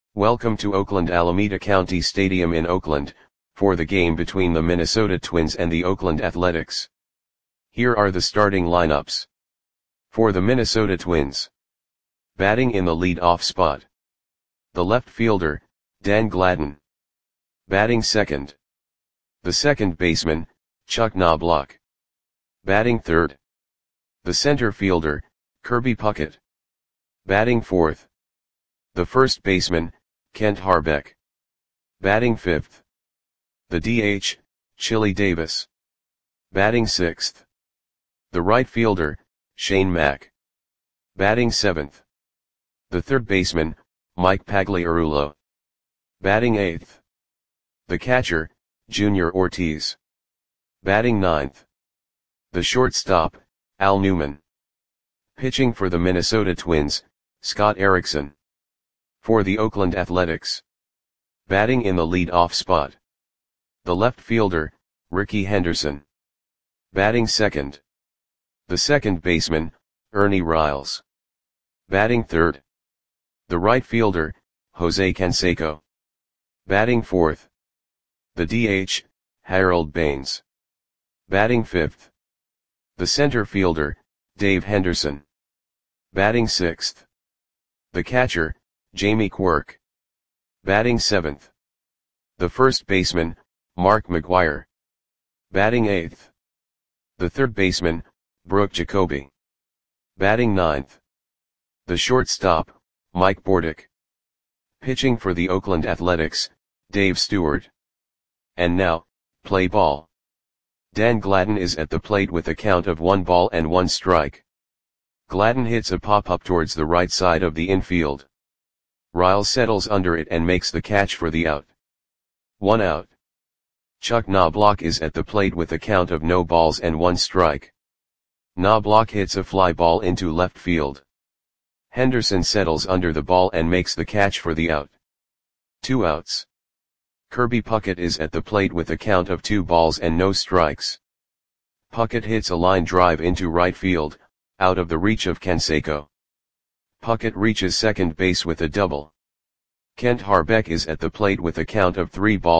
Welcome to Oakland Alameda County Stadium in Oakland, for the game between the Minnesota Twins and the Oakland Athletics. Here are the starting lineups. For the Minnesota Twins. Batting in the lead-off spot. The left fielder, Dan Gladden. Batting second. The second baseman, Chuck Knobloch. Batting third. The center fielder, Kirby Puckett. Batting fourth. The first baseman, Kent Hrbek. Batting fifth. The DH, Chili Davis. Batting sixth. The right fielder, Shane Mack. Batting seventh. The third baseman, Mike Pagliarulo. Batting eighth. The catcher, Junior Ortiz. Batting ninth. The shortstop, Al Newman. Pitching for the Minnesota Twins, Scott Erickson. For the Oakland Athletics. Batting in the lead-off spot. The left fielder, Rickey Henderson. Batting second. The second baseman, Ernie Riles. Batting third. The right fielder, Jose Canseco. Batting fourth. The DH, Harold Baines. Batting fifth. The center fielder, Dave Henderson. Batting sixth. The catcher, Jamie Quirk. Batting seventh. The first baseman, Mark McGwire. Batting eighth. The third baseman, Brooke Jacoby. Batting ninth. The shortstop, Mike Bordick. Pitching for the Oakland Athletics, Dave Stewart. And now, play ball. Dan Gladden is at the plate with a count of 1-1. Gladden hits a pop-up towards the right side of the infield. Riles settles under it and makes the catch for the out. 1 out. Chuck Knobloch is at the plate with a count of 0-1. Knobloch hits a fly ball into left field. Henderson settles under the ball and makes the catch for the out. 2 outs. Kirby Puckett is at the plate with a count of 2-0. Puckett hits a line drive into right field, out of the reach of Canseco. Puckett reaches second base with a double. Kent Hrbek is at the plate with a count of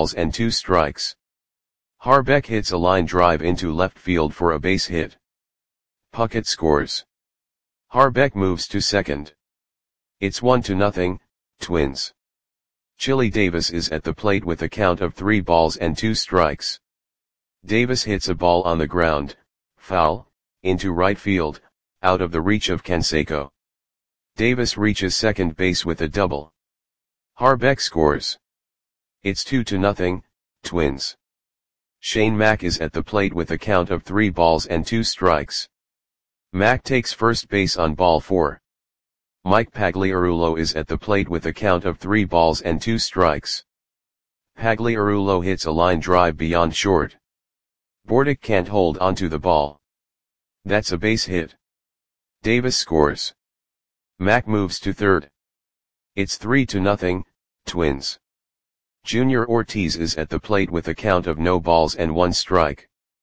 3-2. Hrbek hits a line drive into left field for a base hit. Puckett scores. Hrbek moves to second. It's 1-0, Twins. Chili Davis is at the plate with a count of 3-2. Davis hits a ball on the ground, foul, into right field, out of the reach of Canseco. Davis reaches second base with a double. Hrbek scores. It's 2-0, Twins. Shane Mack is at the plate with a count of 3-2. Mack takes first base on ball 4. Mike Pagliarulo is at the plate with a count of 3-2. Pagliarulo hits a line drive beyond short. Bordick can't hold onto the ball. That's a base hit. Davis scores. Mack moves to third. It's 3-0, Twins. Junior Ortiz is at the plate with a count of 0-1.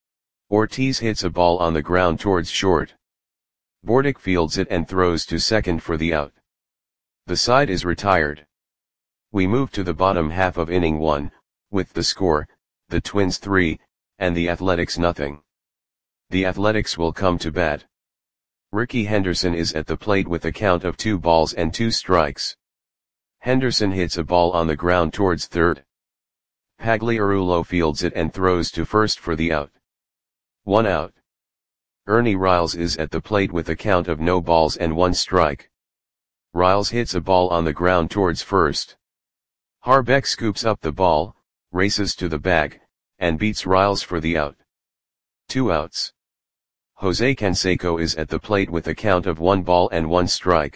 Ortiz hits a ball on the ground towards short. Bordick fields it and throws to second for the out. The side is retired. We move to the bottom half of inning 1, with the score, the Twins 3, and the Athletics 0. The Athletics will come to bat. Rickey Henderson is at the plate with a count of 2-2. Henderson hits a ball on the ground towards third. Pagliarulo fields it and throws to first for the out. 1 out. Ernie Riles is at the plate with a count of 0-1. Riles hits a ball on the ground towards first. Hrbek scoops up the ball, races to the bag, and beats Riles for the out. 2 outs. Jose Canseco is at the plate with a count of 1-1.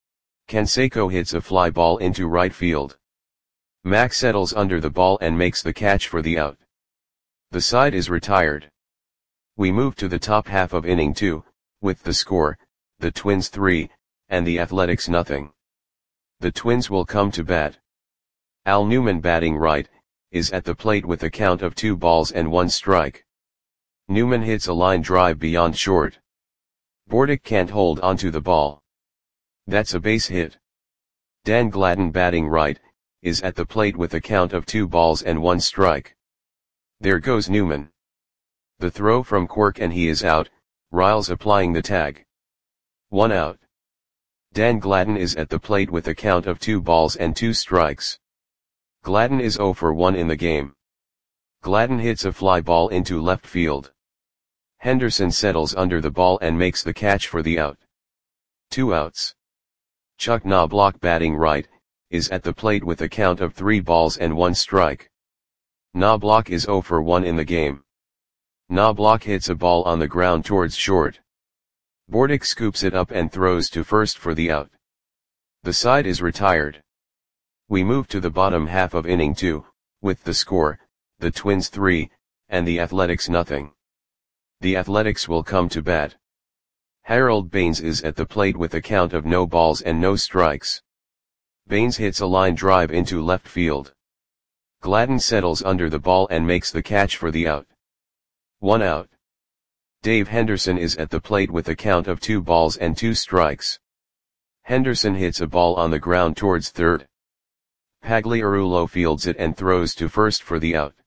Canseco hits a fly ball into right field. Mack settles under the ball and makes the catch for the out. The side is retired. We move to the top half of inning 2, with the score, the Twins 3, and the Athletics 0. The Twins will come to bat. Al Newman batting right, is at the plate with a count of 2-1. Newman hits a line drive beyond short. Bordick can't hold onto the ball. That's a base hit. Dan Gladden batting right, is at the plate with a count of 2 balls and 1 strike. There goes Newman. The throw from Quirk and he is out, Riles applying the tag. 1 out. Dan Gladden is at the plate with a count of 2 balls and 2 strikes. Gladden is 0 for 1 in the game. Gladden hits a fly ball into left field. Henderson settles under the ball and makes the catch for the out. 2 outs. Chuck Knobloch batting right, is at the plate with a count of 3 balls and 1 strike. Knobloch is 0 for 1 in the game. Knobloch hits a ball on the ground towards short. Bordick scoops it up and throws to first for the out. The side is retired. We move to the bottom half of inning 2, with the score, the Twins 3, and the Athletics nothing. The Athletics will come to bat. Harold Baines is at the plate with a count of no balls and no strikes. Baines hits a line drive into left field. Gladden settles under the ball and makes the catch for the out. 1 out. Dave Henderson is at the plate with a count of 2 balls and 2 strikes. Henderson hits a ball on the ground towards third. Pagliarulo fields it and throws to first for the out.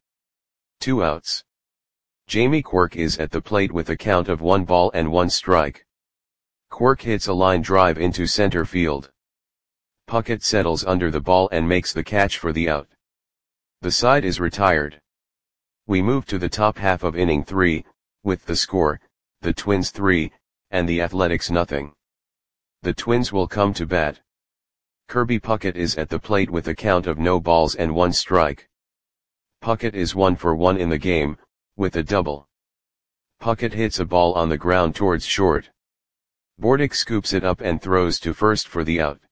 2 outs. Jamie Quirk is at the plate with a count of 1 ball and 1 strike. Quirk hits a line drive into center field. Puckett settles under the ball and makes the catch for the out. The side is retired. We move to the top half of inning 3, with the score, the Twins 3, and the Athletics nothing. The Twins will come to bat. Kirby Puckett is at the plate with a count of no balls and 1 strike. Puckett is 1 for 1 in the game, with a double. Puckett hits a ball on the ground towards short. Bordick scoops it up and throws to first for the out.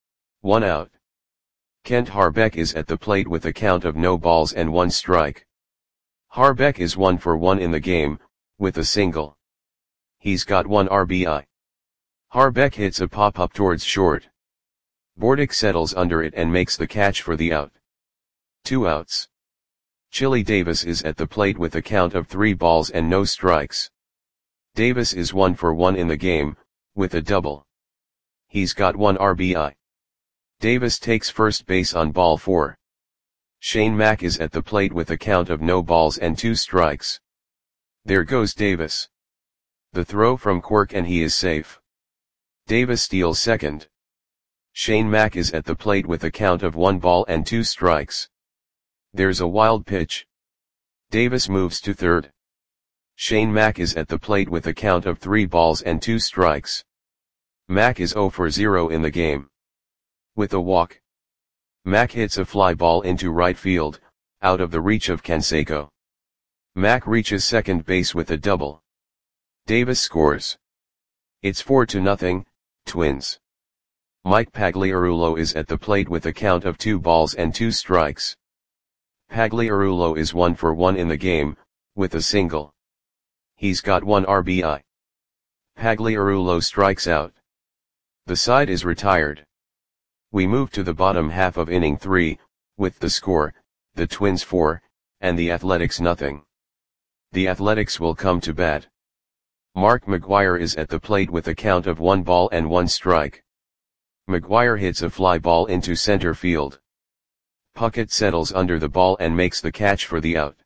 1 out. Kent Harbeck is at the plate with a count of no balls and 1 strike. Harbeck is 1 for 1 in the game, with a single. He's got 1 RBI. Harbeck hits a pop-up towards short. Bordick settles under it and makes the catch for the out. 2 outs. Chili Davis is at the plate with a count of 3 balls and no strikes. Davis is 1 for 1 in the game, with a double. He's got 1 RBI. Davis takes first base on ball 4. Shane Mack is at the plate with a count of no balls and 2 strikes. There goes Davis. The throw from Quirk and he is safe. Davis steals second. Shane Mack is at the plate with a count of 1 ball and 2 strikes. There's a wild pitch. Davis moves to third. Shane Mack is at the plate with a count of 3 balls and 2 strikes. Mack is 0 for 0 in the game. With a walk. Mack hits a fly ball into right field, out of the reach of Canseco. Mack reaches second base with a double. Davis scores. It's 4-0, Twins. Mike Pagliarulo is at the plate with a count of 2 balls and 2 strikes. Pagliarulo is 1 for 1 in the game, with a single. He's got 1 RBI. Pagliarulo strikes out. The side is retired. We move to the bottom half of inning 3, with the score, the Twins 4, and the Athletics nothing. The Athletics will come to bat. Mark McGwire is at the plate with a count of 1 ball and 1 strike. McGwire hits a fly ball into center field. Puckett settles under the ball and makes the catch for the out.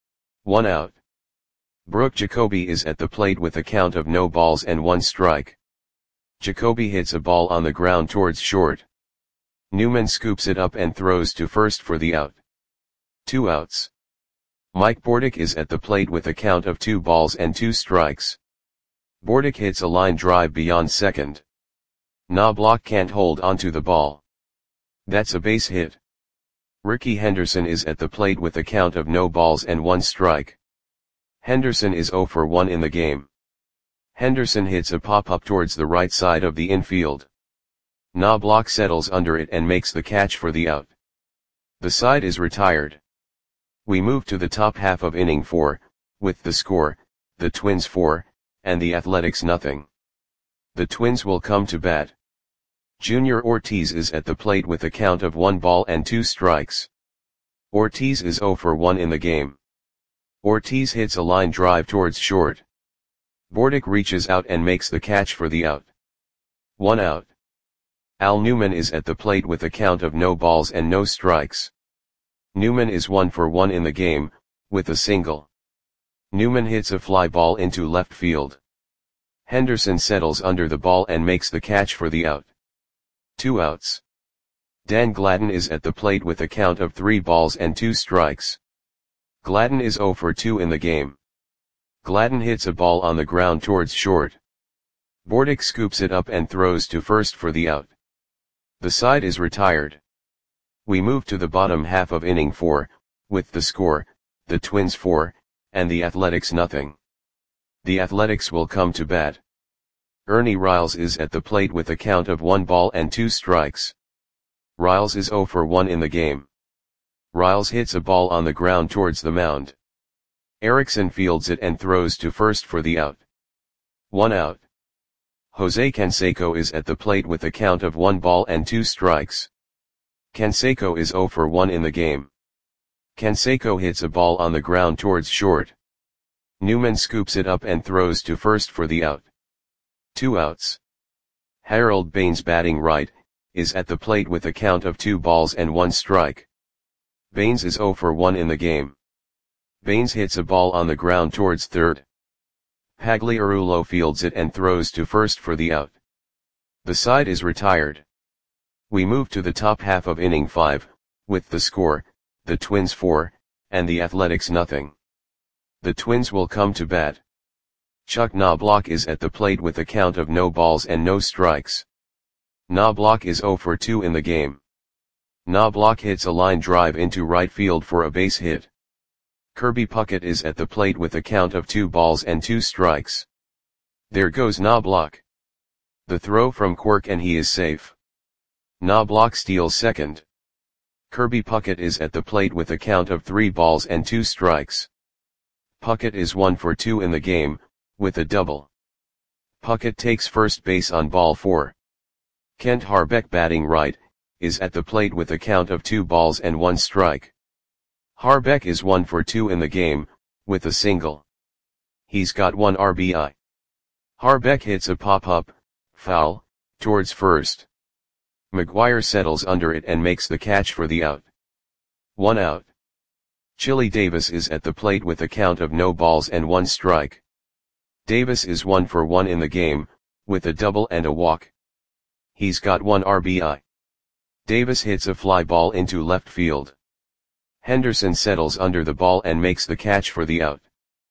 1 out. Brooke Jacoby is at the plate with a count of no balls and 1 strike. Jacoby hits a ball on the ground towards short. Newman scoops it up and throws to first for the out. 2 outs. Mike Bordick is at the plate with a count of 2 balls and 2 strikes. Bordick hits a line drive beyond second. Knobloch can't hold onto the ball. That's a base hit. Ricky Henderson is at the plate with a count of no balls and 1 strike. Henderson is 0 for 1 in the game. Henderson hits a pop-up towards the right side of the infield. Knobloch settles under it and makes the catch for the out. The side is retired. We move to the top half of inning 4, with the score, the Twins 4, and the Athletics nothing. The Twins will come to bat. Junior Ortiz is at the plate with a count of 1 ball and 2 strikes. Ortiz is 0 for 1 in the game. Ortiz hits a line drive towards short. Bordick reaches out and makes the catch for the out. 1 out. Al Newman is at the plate with a count of no balls and no strikes. Newman is 1 for 1 in the game, with a single. Newman hits a fly ball into left field. Henderson settles under the ball and makes the catch for the out. 2 outs. Dan Gladden is at the plate with a count of 3 balls and 2 strikes. Gladden is 0 for 2 in the game. Gladden hits a ball on the ground towards short. Bordick scoops it up and throws to first for the out. The side is retired. We move to the bottom half of inning 4, with the score, the Twins 4, and the Athletics nothing. The Athletics will come to bat. Ernie Riles is at the plate with a count of 1 ball and 2 strikes. Riles is 0 for 1 in the game. Riles hits a ball on the ground towards the mound. Erickson fields it and throws to first for the out. 1 out. Jose Canseco is at the plate with a count of 1 ball and 2 strikes. Canseco is 0 for 1 in the game. Canseco hits a ball on the ground towards short. Newman scoops it up and throws to first for the out. 2 outs. Harold Baines, batting right, is at the plate with a count of 2 balls and 1 strike. Baines is 0 for 1 in the game. Baines hits a ball on the ground towards third. Pagliarulo fields it and throws to first for the out. The side is retired. We move to the top half of inning 5, with the score, the Twins 4, and the Athletics nothing. The Twins will come to bat. Chuck Knobloch is at the plate with a count of no balls and no strikes. Knobloch is 0 for 2 in the game. Knobloch hits a line drive into right field for a base hit. Kirby Puckett is at the plate with a count of 2 balls and 2 strikes. There goes Knobloch. The throw from Quirk and he is safe. Knobloch steals second. Kirby Puckett is at the plate with a count of 3 balls and 2 strikes. Puckett is 1 for 2 in the game, with a double. Puckett takes first base on ball 4. Kent Harbeck, batting right, is at the plate with a count of 2 balls and 1 strike. Harbeck is 1 for 2 in the game, with a single. He's got 1 RBI. Harbeck hits a pop-up, foul, towards first. McGuire settles under it and makes the catch for the out. 1 out. Chili Davis is at the plate with a count of no balls and 1 strike. Davis is 1 for 1 in the game, with a double and a walk. He's got 1 RBI. Davis hits a fly ball into left field. Henderson settles under the ball and makes the catch for the out.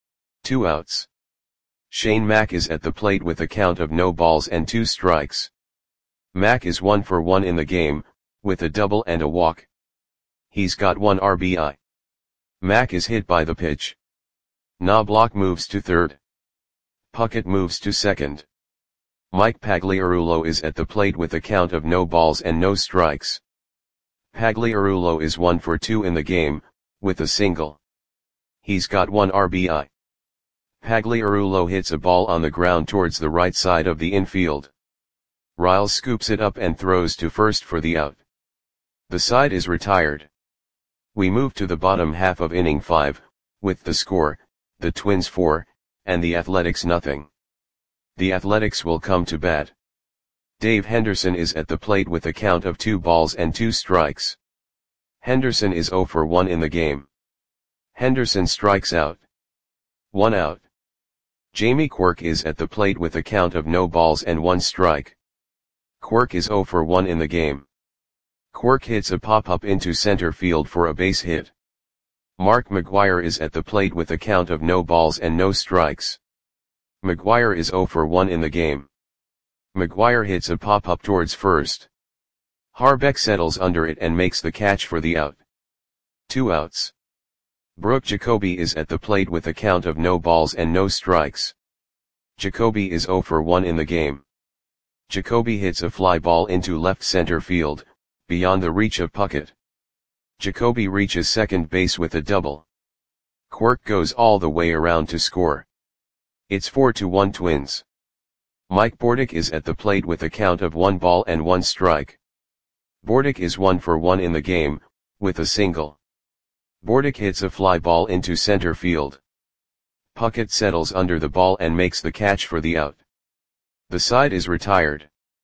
2 outs. Shane Mack is at the plate with a count of no balls and 2 strikes. Mack is 1 for 1 in the game, with a double and a walk. He's got 1 RBI. Mack is hit by the pitch. Knobloch moves to third. Puckett moves to second. Mike Pagliarulo is at the plate with a count of no balls and no strikes. Pagliarulo is 1 for 2 in the game, with a single. He's got 1 RBI. Pagliarulo hits a ball on the ground towards the right side of the infield. Riles scoops it up and throws to first for the out. The side is retired. We move to the bottom half of inning 5, with the score, the Twins 4, and the Athletics nothing. The Athletics will come to bat. Dave Henderson is at the plate with a count of 2 balls and 2 strikes. Henderson is 0 for 1 in the game. Henderson strikes out. 1 out. Jamie Quirk is at the plate with a count of no balls and 1 strike. Quirk is 0 for 1 in the game. Quirk hits a pop-up into center field for a base hit. Mark McGuire is at the plate with a count of no balls and no strikes. McGuire is 0 for 1 in the game. McGuire hits a pop-up towards first. Harbeck settles under it and makes the catch for the out. 2 outs. Brooke Jacoby is at the plate with a count of no balls and no strikes. Jacoby is 0 for 1 in the game. Jacoby hits a fly ball into left center field, beyond the reach of Puckett. Jacoby reaches second base with a double. Quirk goes all the way around to score. It's 4-1 Twins. Mike Bordick is at the plate with a count of 1 ball and 1 strike. Bordick is 1 for 1 in the game, with a single. Bordick hits a fly ball into center field. Puckett settles under the ball and makes the catch for the out. The side is retired.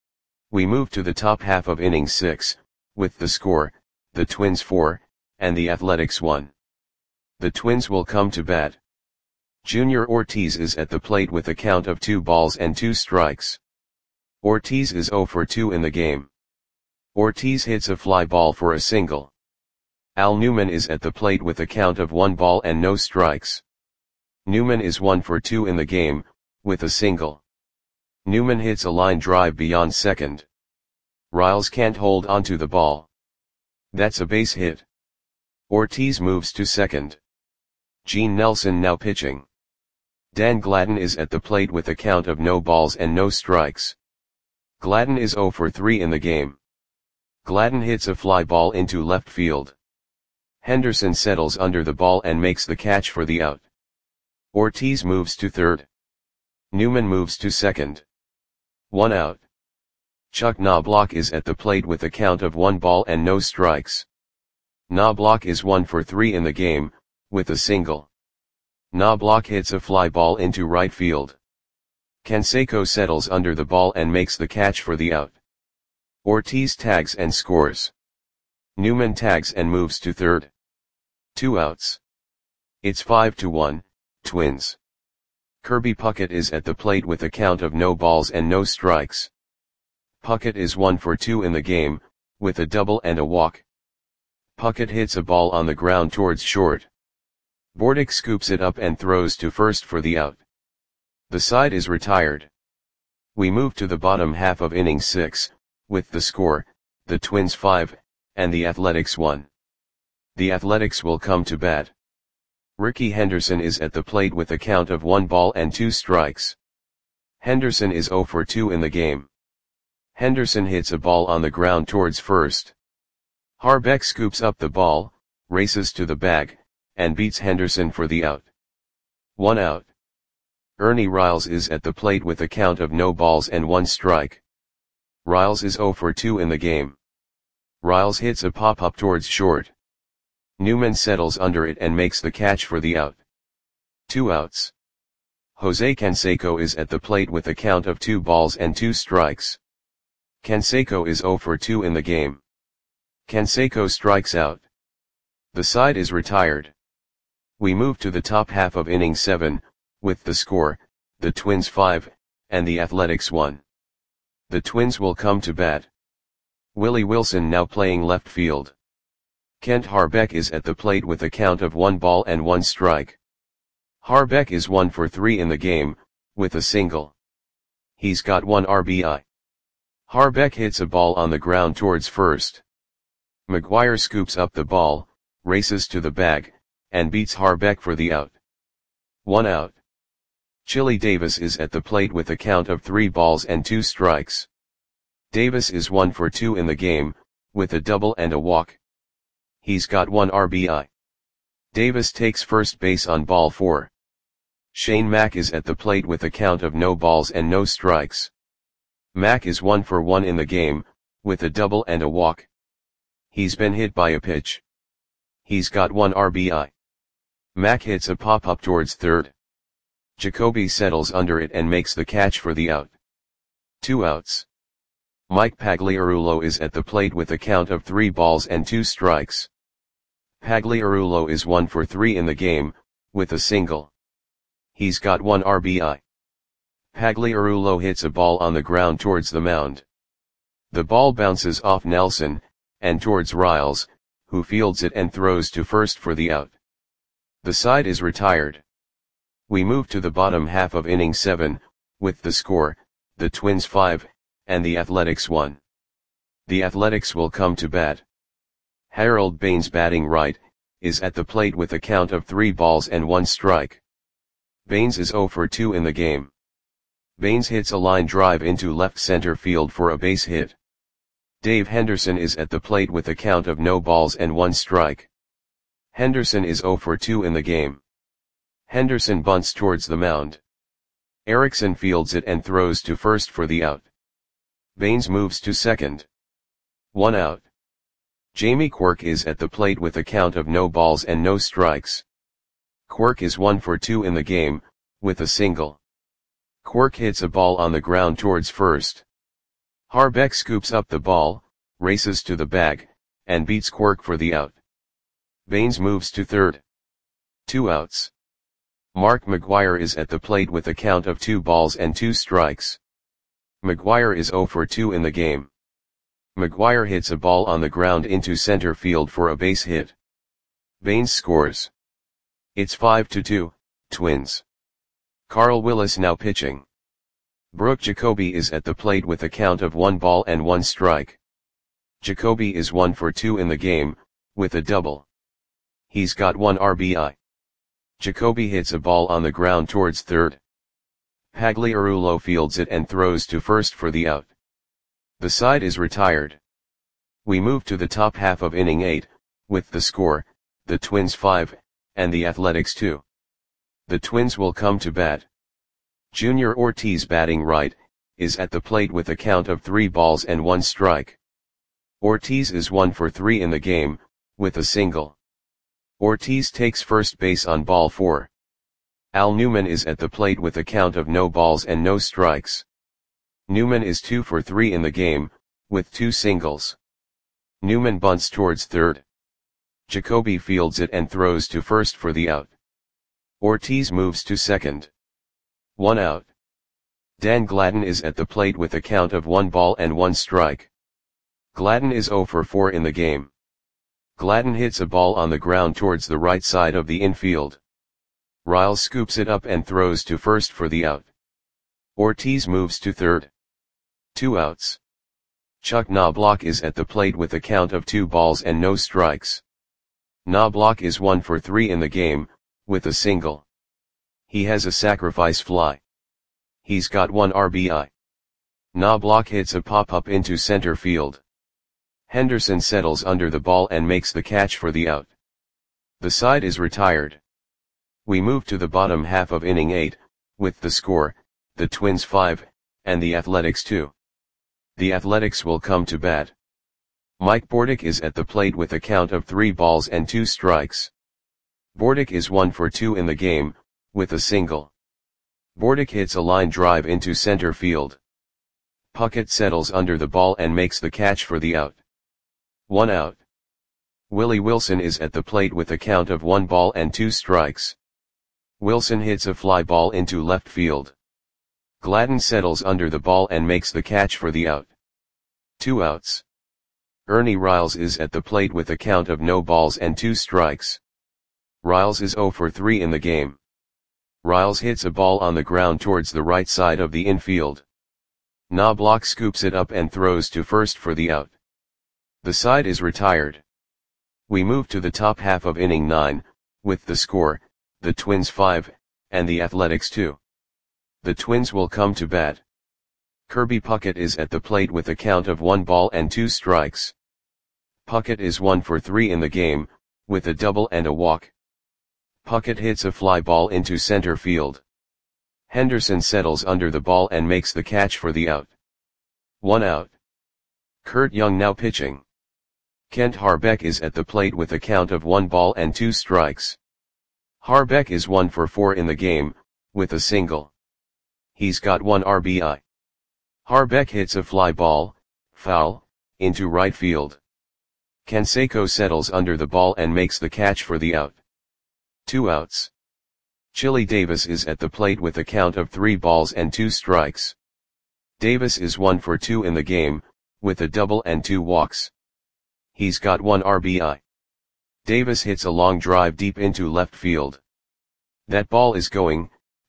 We move to the top half of inning 6, with the score, the Twins 4, and the Athletics 1. The Twins will come to bat. Junior Ortiz is at the plate with a count of 2 balls and 2 strikes. Ortiz is 0 for 2 in the game. Ortiz hits a fly ball for a single. Al Newman is at the plate with a count of 1 ball and no strikes. Newman is 1 for 2 in the game, with a single. Newman hits a line drive beyond second. Riles can't hold onto the ball. That's a base hit. Ortiz moves to second. Gene Nelson now pitching. Dan Gladden is at the plate with a count of no balls and no strikes. Gladden is 0 for 3 in the game. Gladden hits a fly ball into left field. Henderson settles under the ball and makes the catch for the out. Ortiz moves to third. Newman moves to second. 1 out. Chuck Knobloch is at the plate with a count of 1 ball and no strikes. Knobloch is 1 for 3 in the game, with a single. Knobloch hits a fly ball into right field. Canseco settles under the ball and makes the catch for the out. Ortiz tags and scores. Newman tags and moves to third. 2 outs. It's 5-1, Twins. Kirby Puckett is at the plate with a count of no balls and no strikes. Puckett is 1 for 2 in the game, with a double and a walk. Puckett hits a ball on the ground towards short. Bordick scoops it up and throws to first for the out. The side is retired. We move to the bottom half of inning 6, with the score, the Twins 5, and the Athletics 1. The Athletics will come to bat. Ricky Henderson is at the plate with a count of 1 ball and 2 strikes. Henderson is 0 for 2 in the game. Henderson hits a ball on the ground towards first. Harbeck scoops up the ball, races to the bag, and beats Henderson for the out. 1 out. Ernie Riles is at the plate with a count of no balls and 1 strike. Riles is 0 for 2 in the game. Riles hits a pop-up towards short. Newman settles under it and makes the catch for the out. 2 outs. Jose Canseco is at the plate with a count of 2 balls and 2 strikes. Canseco is 0 for 2 in the game. Canseco strikes out. The side is retired. We move to the top half of inning 7, with the score, the Twins 5, and the Athletics 1. The Twins will come to bat. Willie Wilson now playing left field. Kent Harbeck is at the plate with a count of 1 ball and 1 strike. Harbeck is 1 for 3 in the game, with a single. He's got 1 RBI. Harbeck hits a ball on the ground towards first. McGuire scoops up the ball, races to the bag, and beats Harbeck for the out. 1 out. Chili Davis is at the plate with a count of 3 balls and 2 strikes. Davis is 1 for 2 in the game, with a double and a walk. He's got 1 RBI. Davis takes first base on ball 4. Shane Mack is at the plate with a count of no balls and no strikes. Mack is 1 for 1 in the game, with a double and a walk. He's been hit by a pitch. He's got 1 RBI. Mack hits a pop-up towards third. Jacoby settles under it and makes the catch for the out. 2 outs. Mike Pagliarulo is at the plate with a count of 3 balls and 2 strikes. Pagliarulo is 1 for 3 in the game, with a single. He's got 1 RBI. Pagliarulo hits a ball on the ground towards the mound. The ball bounces off Nelson, and towards Riles, who fields it and throws to first for the out. The side is retired. We move to the bottom half of inning 7, with the score, the Twins 5, and the Athletics 1. The Athletics will come to bat. Harold Baines batting right, is at the plate with a count of 3 balls and 1 strike. Baines is 0 for 2 in the game. Baines hits a line drive into left center field for a base hit. Dave Henderson is at the plate with a count of no balls and 1 strike. Henderson is 0 for 2 in the game. Henderson bunts towards the mound. Erickson fields it and throws to first for the out. Baines moves to second. 1 out. Jamie Quirk is at the plate with a count of no balls and no strikes. Quirk is 1 for 2 in the game, with a single. Quirk hits a ball on the ground towards first. Harbeck scoops up the ball, races to the bag, and beats Quirk for the out. Baines moves to third. 2 outs. Mark McGuire is at the plate with a count of 2 balls and 2 strikes. McGuire is 0 for 2 in the game. McGuire hits a ball on the ground into center field for a base hit. Baines scores. It's 5-2, Twins. Carl Willis now pitching. Brooke Jacoby is at the plate with a count of 1 ball and 1 strike. Jacoby is 1 for 2 in the game, with a double. He's got 1 RBI. Jacoby hits a ball on the ground towards third. Pagliarulo fields it and throws to first for the out. The side is retired. We move to the top half of inning 8, with the score, the Twins 5, and the Athletics 2. The Twins will come to bat. Junior Ortiz, batting right, is at the plate with a count of 3 balls and 1 strike. Ortiz is 1 for 3 in the game, with a single. Ortiz takes first base on ball 4. Al Newman is at the plate with a count of no balls and no strikes. Newman is 2 for 3 in the game, with 2 singles. Newman bunts towards third. Jacoby fields it and throws to first for the out. Ortiz moves to second. 1 out. Dan Gladden is at the plate with a count of 1 ball and 1 strike. Gladden is 0 for 4 in the game. Gladden hits a ball on the ground towards the right side of the infield. Riles scoops it up and throws to first for the out. Ortiz moves to third. 2 outs. Chuck Knobloch is at the plate with a count of 2 balls and no strikes. Knobloch is 1 for 3 in the game, with a single. He has a sacrifice fly. He's got 1 RBI. Knobloch hits a pop-up into center field. Henderson settles under the ball and makes the catch for the out. The side is retired. We move to the bottom half of inning 8, with the score, the Twins 5, and the Athletics 2. The Athletics will come to bat. Mike Bordick is at the plate with a count of 3 balls and 2 strikes. Bordick is 1 for 2 in the game, with a single. Bordick hits a line drive into center field. Puckett settles under the ball and makes the catch for the out. 1 out. Willie Wilson is at the plate with a count of 1 ball and 2 strikes. Wilson hits a fly ball into left field. Gladden settles under the ball and makes the catch for the out. 2 outs. Ernie Riles is at the plate with a count of no balls and 2 strikes. Riles is 0 for 3 in the game. Riles hits a ball on the ground towards the right side of the infield. Knobloch scoops it up and throws to first for the out. The side is retired. We move to the top half of inning 9, with the score, the Twins 5, and the Athletics 2. The Twins will come to bat. Kirby Puckett is at the plate with a count of 1 ball and 2 strikes. Puckett is 1 for 3 in the game, with a double and a walk. Puckett hits a fly ball into center field. Henderson settles under the ball and makes the catch for the out. 1 out. Kurt Young now pitching. Kent Harbeck is at the plate with a count of 1 ball and 2 strikes. Harbeck is 1 for 4 in the game, with a single. He's got 1 RBI. Harbeck hits a fly ball, foul, into right field. Canseco settles under the ball and makes the catch for the out. 2 outs. Chili Davis is at the plate with a count of 3 balls and 2 strikes. Davis is 1 for 2 in the game, with a double and 2 walks. He's got 1 RBI. Davis hits a long drive deep into left field. That ball is going,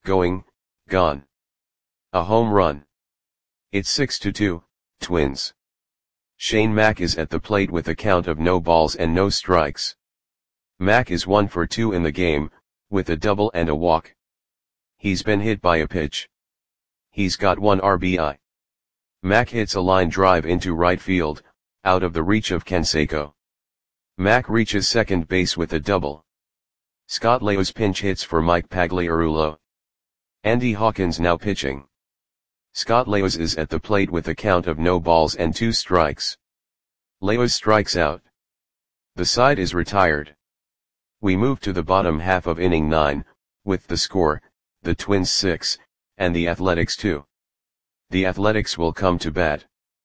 gone. A home run. It's 6-2, Twins. Shane Mack is at the plate with a count of no balls and no strikes. Mack is 1 for 2 in the game, with a double and a walk. He's been hit by a pitch. He's got 1 RBI. Mack hits a line drive into right field, out of the reach of Canseco. Mack reaches second base with a double. Scott Leos pinch hits for Mike Pagliarulo. Andy Hawkins now pitching. Scott Leos is at the plate with a count of no balls and 2 strikes. Leos strikes out. The side is retired. We move to the bottom half of inning 9, with the score, the Twins 6, and the Athletics 2. The Athletics will come to bat.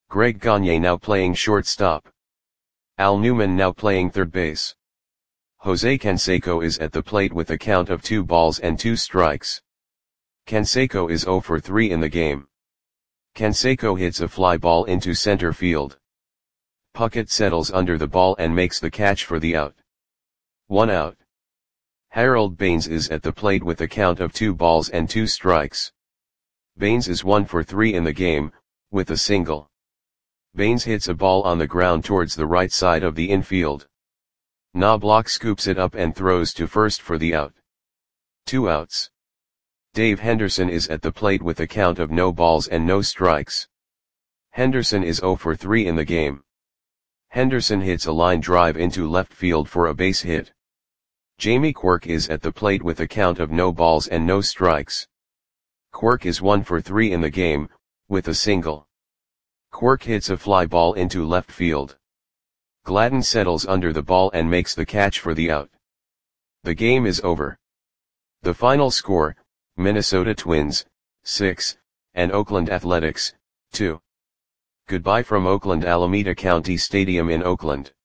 Greg Gagne now playing shortstop. Al Newman now playing third base. Jose Canseco is at the plate with a count of 2 balls and 2 strikes. Canseco is 0 for 3 in the game. Canseco hits a fly ball into center field. Puckett settles under the ball and makes the catch for the out. 1 out. Harold Baines is at the plate with a count of 2 balls and 2 strikes. Baines is 1 for 3 in the game, with a single. Baines hits a ball on the ground towards the right side of the infield. Knobloch scoops it up and throws to first for the out. 2 outs. Dave Henderson is at the plate with a count of no balls and no strikes. Henderson is 0 for 3 in the game. Henderson hits a line drive into left field for a base hit. Jamie Quirk is at the plate with a count of no balls and no strikes. Quirk is 1 for 3 in the game, with a single. Quirk hits a fly ball into left field. Gladden settles under the ball and makes the catch for the out. The game is over. The final score, Minnesota Twins, 6, and Oakland Athletics, 2. Goodbye from Oakland Alameda County Stadium in Oakland.